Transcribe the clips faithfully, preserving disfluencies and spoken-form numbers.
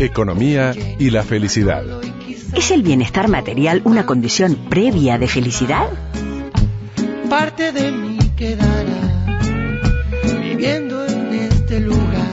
economía y la felicidad. ¿Es el bienestar material una condición previa de felicidad? Parte de mí quedará viviendo en este lugar,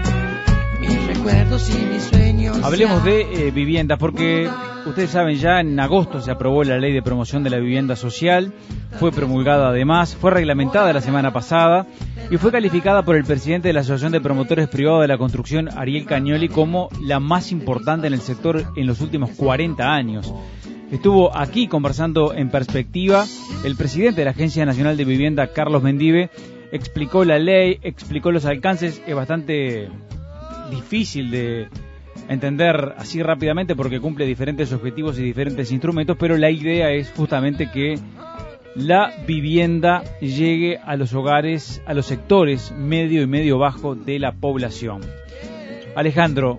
mis recuerdos y mis sueños. Hablemos de eh, vivienda, porque ustedes saben, ya en agosto se aprobó la ley de promoción de la vivienda social, fue promulgada además, fue reglamentada la semana pasada y fue calificada por el presidente de la Asociación de Promotores Privados de la Construcción, Ariel Cagnoli, como la más importante en el sector en los últimos cuarenta años. Estuvo aquí conversando en perspectiva el presidente de la Agencia Nacional de Vivienda, Carlos Mendive, explicó la ley, explicó los alcances. Es bastante difícil de entender así rápidamente porque cumple diferentes objetivos y diferentes instrumentos, pero la idea es justamente que la vivienda llegue a los hogares, a los sectores medio y medio bajo de la población. Alejandro,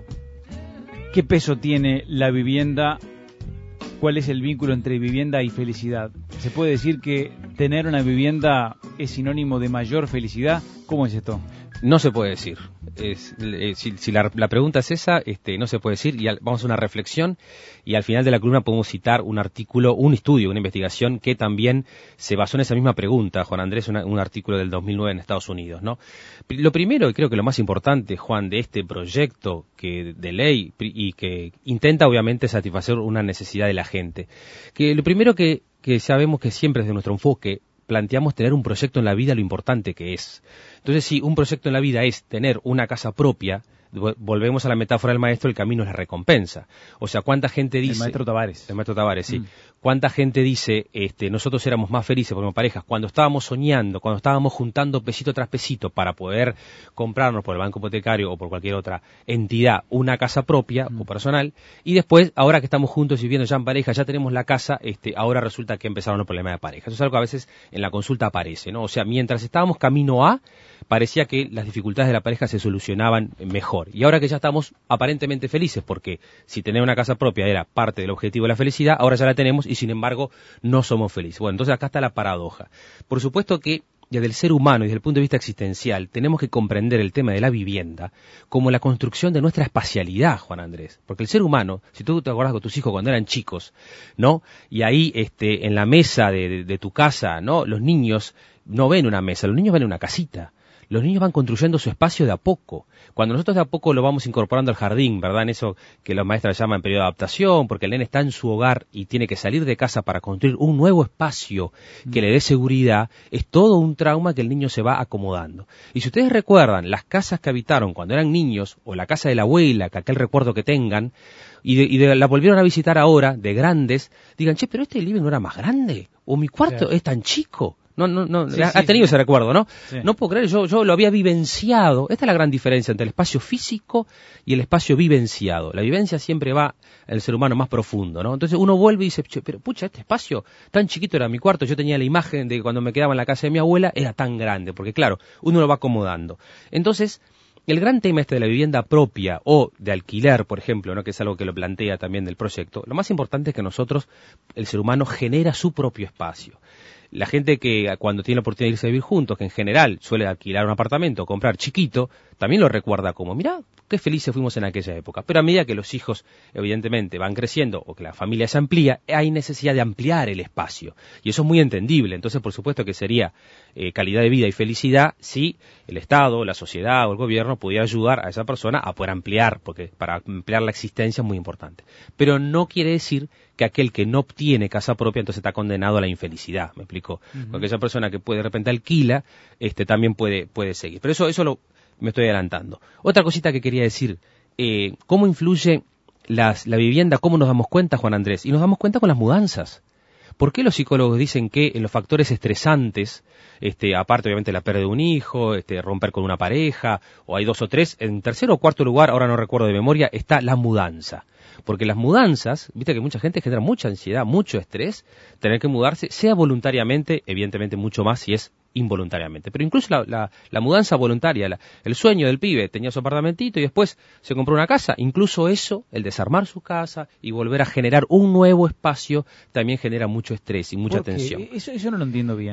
¿qué peso tiene la vivienda? ¿Cuál es el vínculo entre vivienda y felicidad? ¿Se puede decir que tener una vivienda es sinónimo de mayor felicidad? ¿Cómo es esto? No se puede decir. Es, eh, si si la, la pregunta es esa, este, no se puede decir. Y al, vamos a una reflexión y al final de la columna podemos citar un artículo, un estudio, una investigación que también se basó en esa misma pregunta, Juan Andrés, una, un artículo del dos mil nueve en Estados Unidos, ¿no? Lo primero, y creo que lo más importante, Juan, de este proyecto que de ley y que intenta obviamente satisfacer una necesidad de la gente, que lo primero que, que sabemos que siempre desde nuestro enfoque planteamos tener un proyecto en la vida, lo importante que es. Entonces, si un proyecto en la vida es tener una casa propia, volvemos a la metáfora del maestro, el camino es la recompensa. O sea, ¿cuánta gente dice... El maestro Tavares. El maestro Tavares, sí. Mm. ¿Cuánta gente dice, este, nosotros éramos más felices como parejas cuando estábamos soñando, cuando estábamos juntando pesito tras pesito para poder comprarnos por el banco hipotecario o por cualquier otra entidad una casa propia mm. o personal, y después, ahora que estamos juntos y viviendo ya en pareja, ya tenemos la casa, este, ahora resulta que empezaron los problemas de pareja. Eso es algo que a veces en la consulta aparece, ¿no? O sea, mientras estábamos camino a, parecía que las dificultades de la pareja se solucionaban mejor. Y ahora que ya estamos aparentemente felices, porque si tener una casa propia era parte del objetivo de la felicidad, ahora ya la tenemos y sin embargo no somos felices. Bueno, entonces acá está la paradoja. Por supuesto que desde el ser humano y desde el punto de vista existencial tenemos que comprender el tema de la vivienda como la construcción de nuestra espacialidad, Juan Andrés. Porque el ser humano, si tú te acuerdas con tus hijos cuando eran chicos, ¿no? Y ahí este, en la mesa de, de, de tu casa, ¿no? Los niños no ven una mesa, los niños ven una casita. Los niños van construyendo su espacio de a poco. Cuando nosotros de a poco lo vamos incorporando al jardín, ¿verdad? En eso que los maestros llaman periodo de adaptación, porque el nene está en su hogar y tiene que salir de casa para construir un nuevo espacio que le dé seguridad, es todo un trauma que el niño se va acomodando. Y si ustedes recuerdan las casas que habitaron cuando eran niños, o la casa de la abuela, que aquel recuerdo que tengan, y, de, y de, la volvieron a visitar ahora, de grandes, digan, che, pero este living no era más grande, o mi cuarto claro. es tan chico. No, no, no, sí, ha sí, tenido sí. ese recuerdo, ¿no? Sí. No puedo creer, yo, yo lo había vivenciado. Esta es la gran diferencia entre el espacio físico y el espacio vivenciado. La vivencia siempre va al ser humano más profundo, ¿no? Entonces uno vuelve y dice, pero pucha, este espacio tan chiquito era mi cuarto, yo tenía la imagen de que cuando me quedaba en la casa de mi abuela era tan grande, porque claro, uno lo va acomodando. Entonces, el gran tema este de la vivienda propia o de alquiler, por ejemplo, ¿no? Que es algo que lo plantea también del proyecto, lo más importante es que nosotros, el ser humano, genera su propio espacio. La gente que cuando tiene la oportunidad de irse a vivir juntos, que en general suele alquilar un apartamento o comprar chiquito, también lo recuerda como, mirá, qué felices fuimos en aquella época. Pero a medida que los hijos, evidentemente, van creciendo o que la familia se amplía, hay necesidad de ampliar el espacio. Y eso es muy entendible. Entonces, por supuesto que sería eh, calidad de vida y felicidad si el Estado, la sociedad o el gobierno pudiera ayudar a esa persona a poder ampliar, porque para ampliar la existencia es muy importante. Pero no quiere decir que aquel que no obtiene casa propia entonces está condenado a la infelicidad, ¿me explico? Uh-huh. Porque esa persona que puede de repente alquila, este también puede puede seguir. Pero eso eso lo me estoy adelantando. Otra cosita que quería decir, eh, ¿cómo influye las, la vivienda? ¿Cómo nos damos cuenta, Juan Andrés? Y nos damos cuenta con las mudanzas. ¿Por qué los psicólogos dicen que en los factores estresantes, este, aparte obviamente la pérdida de un hijo, este, romper con una pareja, o hay dos o tres, en tercer o cuarto lugar, ahora no recuerdo de memoria, está la mudanza? Porque las mudanzas, viste que mucha gente genera mucha ansiedad, mucho estrés, tener que mudarse, sea voluntariamente, evidentemente mucho más si es involuntariamente. Pero incluso la, la, la mudanza voluntaria, la, el sueño del pibe, tenía su apartamentito y después se compró una casa, incluso eso, el desarmar su casa y volver a generar un nuevo espacio, también genera mucho estrés y mucha Porque tensión. Eso, eso no lo entiendo bien.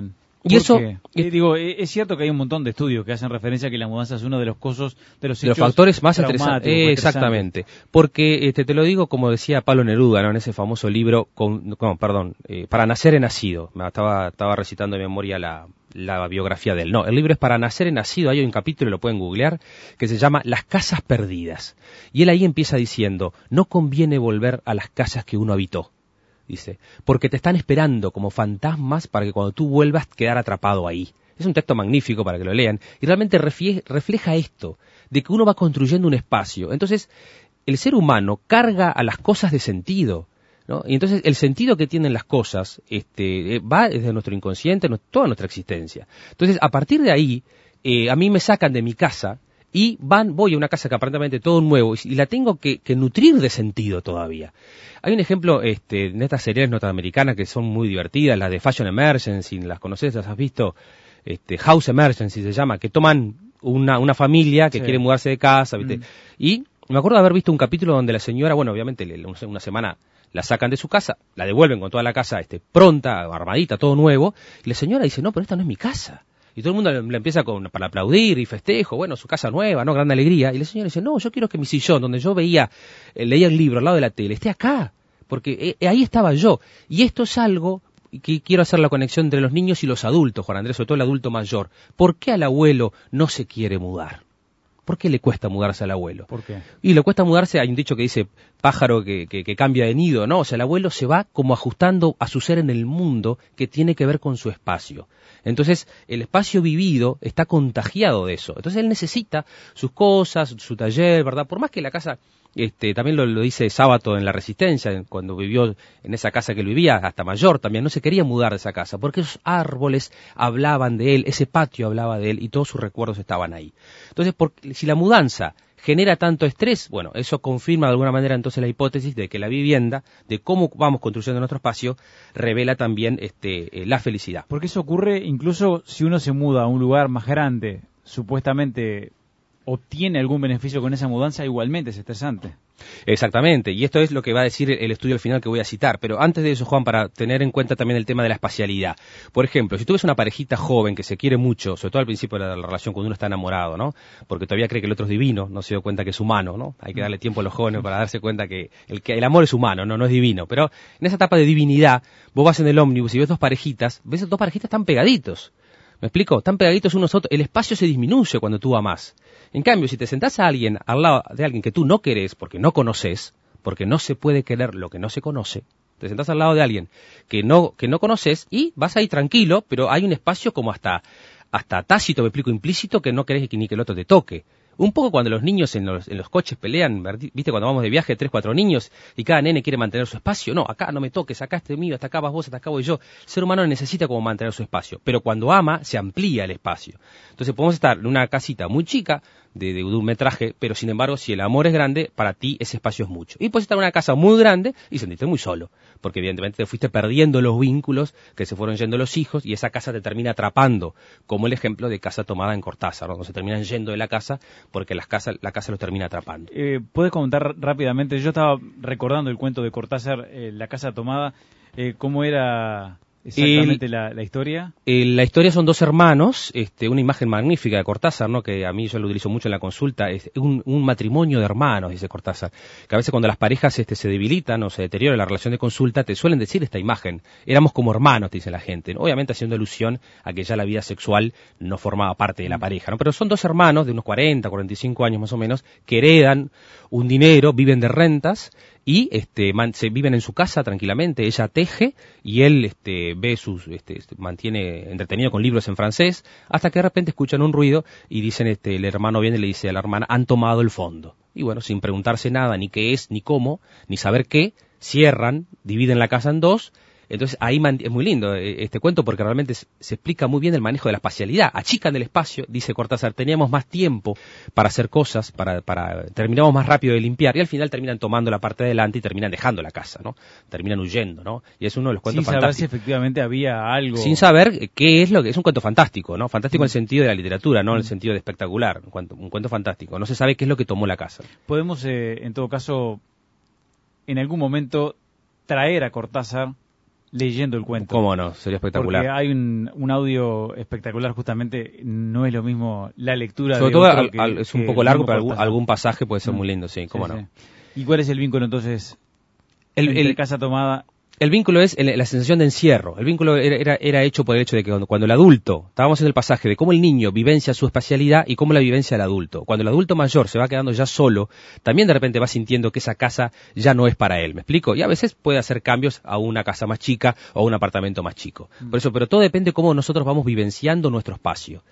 Y eso, eh, digo, es cierto que hay un montón de estudios que hacen referencia a que la mudanza es uno de los cosas, de los, de los factores más interesantes. Eh, interesantes. Exactamente. Porque este, te lo digo como decía Pablo Neruda, ¿no? En ese famoso libro, con, no, perdón, eh, Para nacer he nacido. Me estaba, estaba recitando de memoria la, la biografía de él. No, el libro es Para nacer he nacido. Hay un capítulo, lo pueden googlear, que se llama Las casas perdidas. Y él ahí empieza diciendo, no conviene volver a las casas que uno habitó. Dice, porque te están esperando como fantasmas para que cuando tú vuelvas quedar atrapado ahí. Es un texto magnífico para que lo lean y realmente refleja esto, de que uno va construyendo un espacio. Entonces, el ser humano carga a las cosas de sentido, ¿no? Y entonces el sentido que tienen las cosas este, va desde nuestro inconsciente, toda nuestra existencia. Entonces, a partir de ahí, eh, a mí me sacan de mi casa y van, voy a una casa que aparentemente todo nuevo y la tengo que, que nutrir de sentido todavía. Hay un ejemplo este, en estas series norteamericanas que son muy divertidas, las de Fashion Emergency, ¿las conoces? ¿Las has visto? Este, House Emergency se llama, que toman una, una familia que sí. quiere mudarse de casa, ¿viste? Mm. Y me acuerdo de haber visto un capítulo donde la señora, bueno, obviamente una semana la sacan de su casa, la devuelven con toda la casa este, pronta, armadita, todo nuevo, y la señora dice, no, pero esta no es mi casa. Y todo el mundo le, le empieza con, para aplaudir y festejo, bueno, su casa nueva, ¿no? Gran alegría. Y la señora dice, no, yo quiero que mi sillón, donde yo veía, eh, leía el libro al lado de la tele, esté acá, porque eh, ahí estaba yo. Y esto es algo que quiero hacer la conexión entre los niños y los adultos, Juan Andrés, sobre todo el adulto mayor. ¿Por qué al abuelo no se quiere mudar? ¿Por qué le cuesta mudarse al abuelo? ¿Por qué? Y le cuesta mudarse, hay un dicho que dice pájaro que, que, que cambia de nido, ¿no? O sea, el abuelo se va como ajustando a su ser en el mundo que tiene que ver con su espacio. Entonces, el espacio vivido está contagiado de eso. Entonces, él necesita sus cosas, su taller, ¿verdad? Por más que la casa, este, también lo, lo dice Sábato en La Resistencia, cuando vivió en esa casa que él vivía, hasta mayor también, no se quería mudar de esa casa, porque esos árboles hablaban de él, ese patio hablaba de él, y todos sus recuerdos estaban ahí. Entonces, por, si la mudanza genera tanto estrés, bueno, eso confirma de alguna manera entonces la hipótesis de que la vivienda, de cómo vamos construyendo nuestro espacio, revela también este, eh, la felicidad. Porque eso ocurre incluso si uno se muda a un lugar más grande, supuestamente obtiene algún beneficio con esa mudanza, igualmente es estresante. Exactamente, y esto es lo que va a decir el estudio al final que voy a citar, pero antes de eso, Juan, para tener en cuenta también el tema de la espacialidad. Por ejemplo, si tú ves una parejita joven que se quiere mucho, sobre todo al principio de la relación cuando uno está enamorado, ¿no? Porque todavía cree que el otro es divino, no se dio cuenta que es humano, ¿no? Hay que darle tiempo a los jóvenes para darse cuenta que el, que el amor es humano, no, no es divino, pero en esa etapa de divinidad, vos vas en el ómnibus y ves dos parejitas, ves dos parejitas tan pegaditos. ¿Me explico? Tan pegaditos unos a otros, el espacio se disminuye cuando tú amás. En cambio, si te sentás a alguien al lado de alguien que tú no querés porque no conoces, porque no se puede querer lo que no se conoce, te sentás al lado de alguien que no que no conoces y vas ahí tranquilo, pero hay un espacio como hasta hasta tácito, me explico, implícito, que no querés que ni que el otro te toque. Un poco cuando los niños en los, en los coches pelean, viste, cuando vamos de viaje, tres, cuatro niños, y cada nene quiere mantener su espacio. No, acá no me toques, acá este mío, hasta acá vas vos, hasta acá voy yo. El ser humano necesita como mantener su espacio, pero cuando ama, se amplía el espacio. Entonces podemos estar en una casita muy chica, de, de un metraje, pero sin embargo, si el amor es grande, para ti ese espacio es mucho. Y puedes estar en una casa muy grande y sentirte muy solo, porque evidentemente te fuiste perdiendo los vínculos, que se fueron yendo los hijos, y esa casa te termina atrapando, como el ejemplo de Casa Tomada en Cortázar, ¿no? Donde se terminan yendo de la casa, porque las casas, la casa los termina atrapando. Eh, ¿Puedes comentar rápidamente? Yo estaba recordando el cuento de Cortázar, eh, La Casa Tomada, eh, ¿cómo era exactamente el, la, la historia? Eh, la historia son dos hermanos, este, una imagen magnífica de Cortázar, ¿no? Que a mí yo lo utilizo mucho en la consulta, es un, un matrimonio de hermanos, dice Cortázar, que a veces cuando las parejas este, se debilitan o se deteriora la relación de consulta, te suelen decir esta imagen, éramos como hermanos, te dice la gente, ¿no? Obviamente haciendo alusión a que ya la vida sexual no formaba parte de la pareja, ¿no? Pero son dos hermanos de unos cuarenta, cuarenta y cinco años más o menos, que heredan un dinero, viven de rentas, y este man, se viven en su casa tranquilamente, ella teje y él este ve sus este, este mantiene entretenido con libros en francés, hasta que de repente escuchan un ruido y dicen este el hermano viene y le dice a la hermana, han tomado el fondo. Y bueno, sin preguntarse nada, ni qué es, ni cómo, ni saber qué, cierran, dividen la casa en dos. Entonces ahí es muy lindo este cuento porque realmente se explica muy bien el manejo de la espacialidad. Achican el espacio, dice Cortázar, teníamos más tiempo para hacer cosas, para, para terminamos más rápido de limpiar y al final terminan tomando la parte de adelante y terminan dejando la casa, ¿no? Terminan huyendo, ¿no? Y es uno de los cuentos Sin fantásticos. Sin saber si efectivamente había algo. Sin saber qué es lo que es un cuento fantástico, ¿no? Fantástico mm. en el sentido de la literatura, no mm. en el sentido de espectacular. Un cuento, un cuento fantástico. No se sabe qué es lo que tomó la casa. Podemos, eh, en todo caso, en algún momento traer a Cortázar leyendo el cuento. ¿Cómo no? Sería espectacular. Porque hay un, un audio espectacular, justamente, no es lo mismo la lectura Sobre de todo otro al, que, al, es un que poco largo, mismo pero algún, Cortázar. algún pasaje puede ser Mm. muy lindo, sí, cómo Sí, no. sí. ¿Y cuál es el vínculo entonces El, entre el, Casa Tomada? el vínculo es el- la sensación de encierro. El vínculo era, era, era hecho por el hecho de que cuando, cuando el adulto, estábamos en el pasaje de cómo el niño vivencia su espacialidad y cómo la vivencia el adulto. Cuando el adulto mayor se va quedando ya solo, también de repente va sintiendo que esa casa ya no es para él, ¿me explico? Y a veces puede hacer cambios a una casa más chica o a un apartamento más chico. Por eso, pero todo depende de cómo nosotros vamos vivenciando nuestro espacio.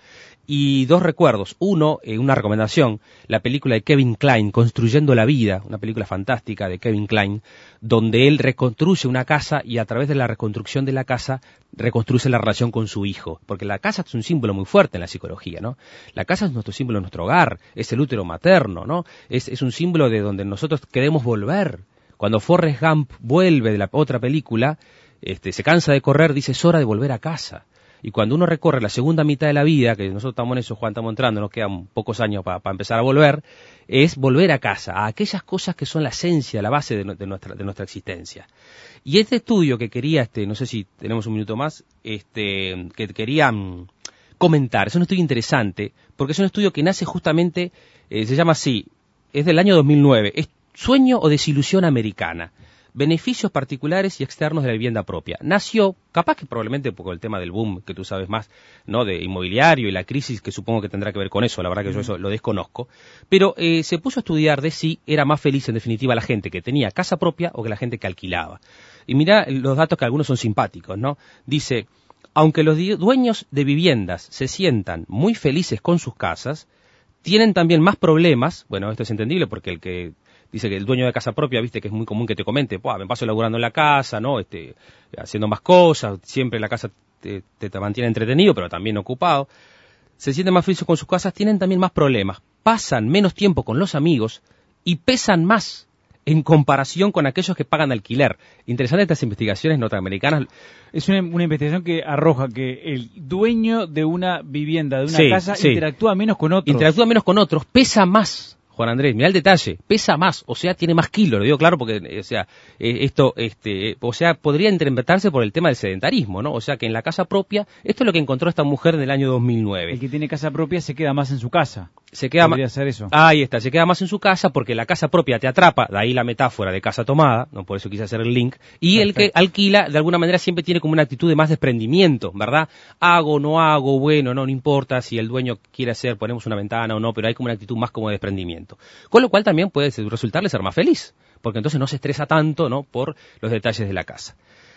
Y dos recuerdos. Uno, eh, una recomendación, la película de Kevin Kline, Construyendo la Vida, una película fantástica de Kevin Kline, donde él reconstruye una casa y a través de la reconstrucción de la casa reconstruye la relación con su hijo. Porque la casa es un símbolo muy fuerte en la psicología, ¿no? La casa es nuestro símbolo de nuestro hogar, es el útero materno, ¿no? Es, es un símbolo de donde nosotros queremos volver. Cuando Forrest Gump vuelve de la otra película, este, se cansa de correr, dice, es hora de volver a casa. Y cuando uno recorre la segunda mitad de la vida, que nosotros estamos en eso, Juan, estamos entrando, nos quedan pocos años para pa empezar a volver, es volver a casa, a aquellas cosas que son la esencia, la base de, no, de, nuestra, de nuestra existencia. Y este estudio que quería, este, no sé si tenemos un minuto más, este, que quería mm, comentar, es un estudio interesante, porque es un estudio que nace justamente, eh, se llama así, es del año dos mil nueve, es Sueño o Desilusión Americana. Beneficios particulares y externos de la vivienda propia. Nació, capaz que probablemente por el tema del boom, que tú sabes más, ¿no? De inmobiliario y la crisis que supongo que tendrá que ver con eso, la verdad que yo eso lo desconozco, pero eh, se puso a estudiar de si era más feliz en definitiva la gente que tenía casa propia o que la gente que alquilaba. Y mira los datos que algunos son simpáticos, ¿no? Dice, aunque los dueños de viviendas se sientan muy felices con sus casas, tienen también más problemas, bueno, esto es entendible porque el que dice que el dueño de casa propia, viste que es muy común que te comente, me paso laburando en la casa, ¿no? Este, haciendo más cosas, siempre la casa te, te, te mantiene entretenido, pero también ocupado. Se sienten más felices con sus casas, tienen también más problemas, pasan menos tiempo con los amigos y pesan más en comparación con aquellos que pagan alquiler. Interesante estas investigaciones norteamericanas. Es una, una investigación que arroja que el dueño de una vivienda, de una Sí, casa, sí. interactúa menos con otros. Interactúa menos con otros, pesa más. Juan Andrés, mirá el detalle, pesa más, o sea, tiene más kilos, lo digo claro porque, eh, o sea, eh, esto, este, eh, o sea, podría interpretarse por el tema del sedentarismo, ¿no? O sea, que en la casa propia, esto es lo que encontró esta mujer en el año dos mil nueve. El que tiene casa propia se queda más en su casa. Se queda Podría más, ser eso. ahí está, se queda más en su casa porque la casa propia te atrapa, de ahí la metáfora de casa tomada, no por eso quise hacer el link, y Perfecto. el que alquila de alguna manera siempre tiene como una actitud de más desprendimiento, ¿verdad? Hago, no hago, bueno, no, no importa si el dueño quiere hacer, ponemos una ventana o no, pero hay como una actitud más como de desprendimiento. Con lo cual también puede resultarle ser más feliz, porque entonces no se estresa tanto, ¿no? Por los detalles de la casa.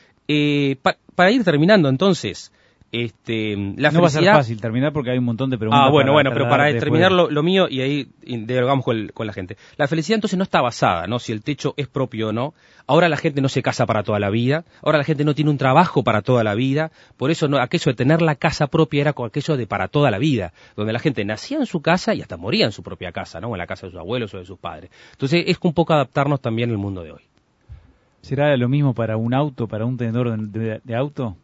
Eh, pa, para ir terminando entonces, este, la no va a ser felicidad... fácil terminar porque hay un montón de preguntas. Ah, bueno, para bueno, pero para trasladarte terminar después. lo, lo mío y ahí dialogamos con, el- con la gente. La felicidad entonces no está basada, ¿no? Si el techo es propio o no. Ahora la gente no se casa para toda la vida. Ahora la gente no tiene un trabajo para toda la vida. Por eso no, aquello de tener la casa propia era con aquello de para toda la vida. Donde la gente nacía en su casa y hasta moría en su propia casa, ¿no? En la casa de sus abuelos o de sus padres. Entonces es un poco adaptarnos también al mundo de hoy. ¿Será lo mismo para un auto, para un tenedor de, de- de auto?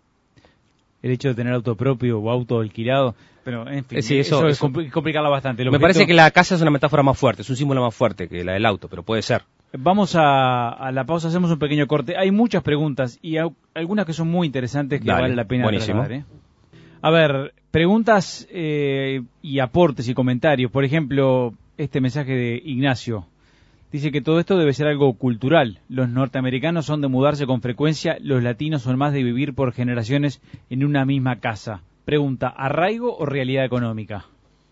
El hecho de tener auto propio o auto alquilado. Pero, en fin, Eh, sí, eso- eso, es eso- compli- complicarla bastante. El Me objeto- parece que la casa es una metáfora más fuerte, es un símbolo más fuerte que la del auto, pero puede ser. Vamos a, a la pausa, hacemos un pequeño corte. Hay muchas preguntas y au- algunas que son muy interesantes que Dale, vale la pena buenísimo. trasladar, ¿eh? A ver, preguntas eh, y aportes y comentarios. Por ejemplo, este mensaje de Ignacio. Dice que todo esto debe ser algo cultural. Los norteamericanos son de mudarse con frecuencia, los latinos son más de vivir por generaciones en una misma casa. Pregunta, ¿arraigo o realidad económica?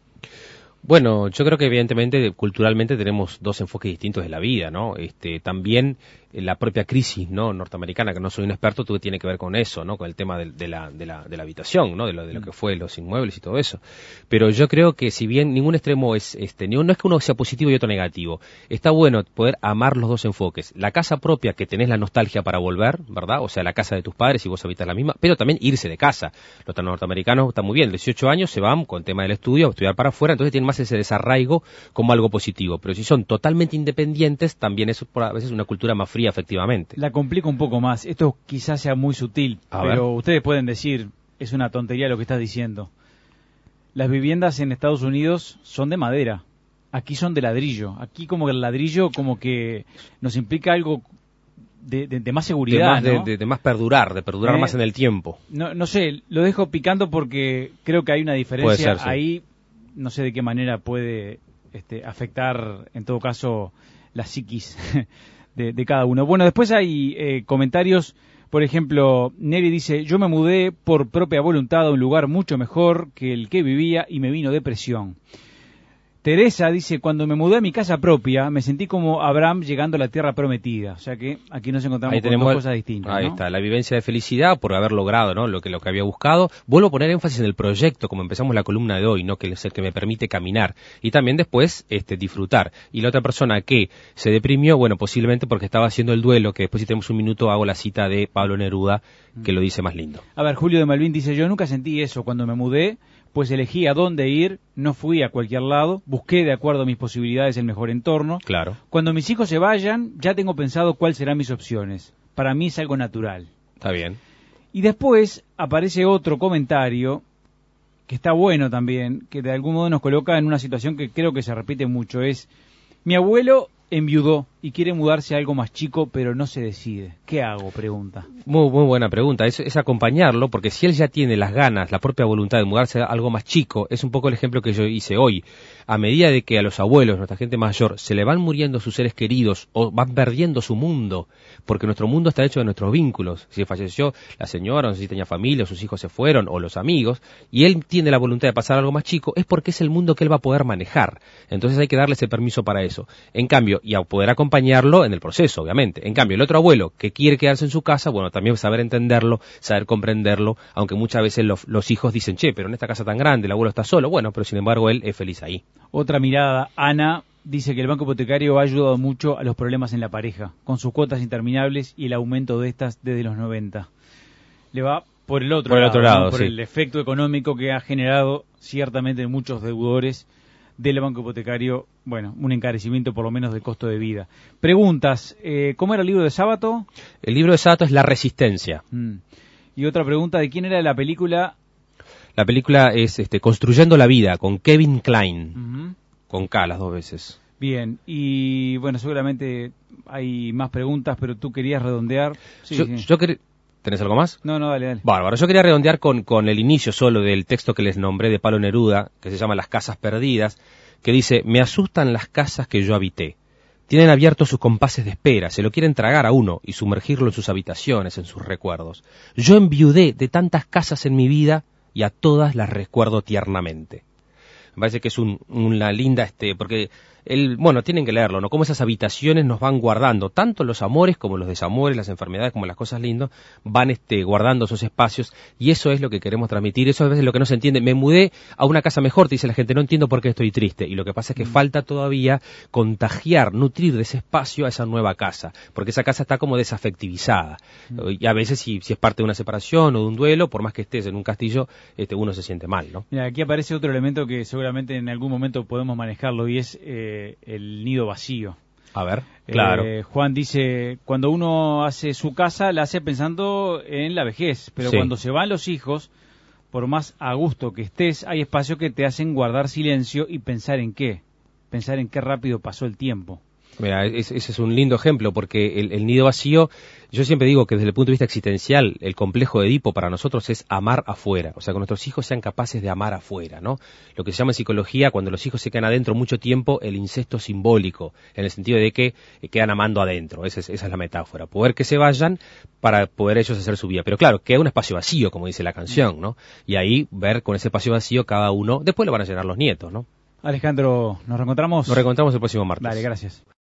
Bueno, yo creo que evidentemente culturalmente tenemos dos enfoques distintos de la vida, ¿no? Este, también eh, la propia crisis, ¿no? Norteamericana, que no soy un experto, tuve tiene que ver con eso, ¿no? Con el tema de, de la, de la, de la habitación, ¿no? De lo, de lo que fue los inmuebles y todo eso. Pero yo creo que si bien ningún extremo es, este, ni- no es que uno sea positivo y otro negativo, está bueno poder amar los dos enfoques. La casa propia, que tenés la nostalgia para volver, ¿verdad? O sea, la casa de tus padres y vos habitas la misma, pero también irse de casa. Los norteamericanos están muy bien, dieciocho años se van con el tema del estudio, a estudiar para afuera, entonces tienen más ese desarraigo como algo positivo. Pero si son totalmente independientes, también es por a veces una cultura más fría, efectivamente. La complico un poco más. Esto quizás sea muy sutil, A pero ver. ustedes pueden decir, es una tontería lo que estás diciendo. Las viviendas en Estados Unidos son de madera. Aquí son de ladrillo. Aquí como que el ladrillo como que nos implica algo de, de, de más seguridad, de más, ¿no? de, de, de más perdurar, de perdurar eh, más en el tiempo. No, no sé, lo dejo picando porque creo que hay una diferencia. Puede ser, sí. Ahí no sé de qué manera puede este, afectar, en todo caso, la psiquis de, de cada uno. Bueno, después hay eh, comentarios. Por ejemplo, Neri dice, yo me mudé por propia voluntad a un lugar mucho mejor que el que vivía y me vino depresión. Teresa dice, cuando me mudé a mi casa propia, me sentí como Abraham llegando a la tierra prometida. O sea que aquí nos encontramos ahí con dos el, cosas distintas. Ahí ¿no? está, la vivencia de felicidad por haber logrado, ¿no?, lo que lo que había buscado. Vuelvo a poner énfasis en el proyecto, como empezamos la columna de hoy, ¿no?, que es el que me permite caminar. Y también después este, disfrutar. Y la otra persona que se deprimió, bueno, posiblemente porque estaba haciendo el duelo, que después si tenemos un minuto hago la cita de Pablo Neruda, que lo dice más lindo. A ver, Julio de Malvin dice, yo nunca sentí eso cuando me mudé, pues elegí a dónde ir, no fui a cualquier lado, busqué de acuerdo a mis posibilidades el mejor entorno. Claro. Cuando mis hijos se vayan, ya tengo pensado cuáles serán mis opciones. Para mí es algo natural. Está bien. Y después aparece otro comentario, que está bueno también, que de algún modo nos coloca en una situación que creo que se repite mucho, es, mi abuelo enviudó y quiere mudarse a algo más chico, pero no se decide. ¿Qué hago?, pregunta. Muy, muy buena pregunta. Es, es acompañarlo, porque si él ya tiene las ganas, la propia voluntad de mudarse a algo más chico, es un poco el ejemplo que yo hice hoy. A medida de que a los abuelos, nuestra gente mayor, se le van muriendo sus seres queridos o van perdiendo su mundo, porque nuestro mundo está hecho de nuestros vínculos. Si falleció la señora, no sé si tenía familia, o sus hijos se fueron, o los amigos, y él tiene la voluntad de pasar a algo más chico, es porque es el mundo que él va a poder manejar. Entonces hay que darle ese permiso para eso. En cambio, y a poder acompañarlo en el proceso, obviamente. En cambio, el otro abuelo que quiere quedarse en su casa, bueno, también saber entenderlo, saber comprenderlo, aunque muchas veces los, los hijos dicen, che, pero en esta casa tan grande el abuelo está solo, bueno, pero sin embargo él es feliz ahí. Otra mirada, Ana dice que el banco hipotecario ha ayudado mucho a los problemas en la pareja, con sus cuotas interminables y el aumento de estas desde los noventa. Le va por el otro por el lado, otro lado ¿no? por sí. el efecto económico que ha generado ciertamente en muchos deudores del banco hipotecario, bueno, un encarecimiento por lo menos del costo de vida. Preguntas, eh, ¿cómo era el libro de Sábato? El libro de Sábato es La Resistencia. Mm. Y otra pregunta, ¿de quién era la película? La película es este, Construyendo la Vida, con Kevin Kline, Uh-huh. con K las dos veces. Bien, y bueno, seguramente hay más preguntas, pero tú querías redondear. Sí, yo, sí. yo quer... ¿Tenés algo más? No, no, dale, dale. Bárbaro, yo quería redondear con, con el inicio solo del texto que les nombré de Pablo Neruda, que se llama Las casas perdidas, que dice, me asustan las casas que yo habité. Tienen abiertos sus compases de espera, se lo quieren tragar a uno y sumergirlo en sus habitaciones, en sus recuerdos. Yo enviudé de tantas casas en mi vida y a todas las recuerdo tiernamente. Me parece que es un, una linda, este, porque, el, bueno, tienen que leerlo, ¿no? Cómo esas habitaciones nos van guardando, tanto los amores como los desamores, las enfermedades como las cosas lindas, van este, guardando esos espacios, y eso es lo que queremos transmitir, eso a veces es lo que no se entiende. Me mudé a una casa mejor, te dice la gente, no entiendo por qué estoy triste, y lo que pasa es que mm. falta todavía contagiar, nutrir de ese espacio a esa nueva casa, porque esa casa está como desafectivizada, mm. y a veces si, si es parte de una separación o de un duelo, por más que estés en un castillo, este, uno se siente mal, ¿no? Mira, aquí aparece otro elemento que seguramente en algún momento podemos manejarlo, y es eh, el nido vacío. A ver, claro. Eh, Juan dice, cuando uno hace su casa, la hace pensando en la vejez, pero sí. cuando se van los hijos, por más a gusto que estés, hay espacios que te hacen guardar silencio y pensar en qué, pensar en qué rápido pasó el tiempo. Mira, ese es un lindo ejemplo, porque el, el nido vacío, yo siempre digo que desde el punto de vista existencial, el complejo de Edipo para nosotros es amar afuera, o sea, que nuestros hijos sean capaces de amar afuera, ¿no? Lo que se llama en psicología, cuando los hijos se quedan adentro mucho tiempo, el incesto simbólico, en el sentido de que quedan amando adentro, esa es, esa es la metáfora, poder que se vayan para poder ellos hacer su vida, pero claro, queda un espacio vacío, como dice la canción, ¿no? Y ahí ver con ese espacio vacío cada uno, después lo van a llenar los nietos, ¿no? Alejandro, ¿nos reencontramos? Nos reencontramos el próximo martes. Dale, gracias.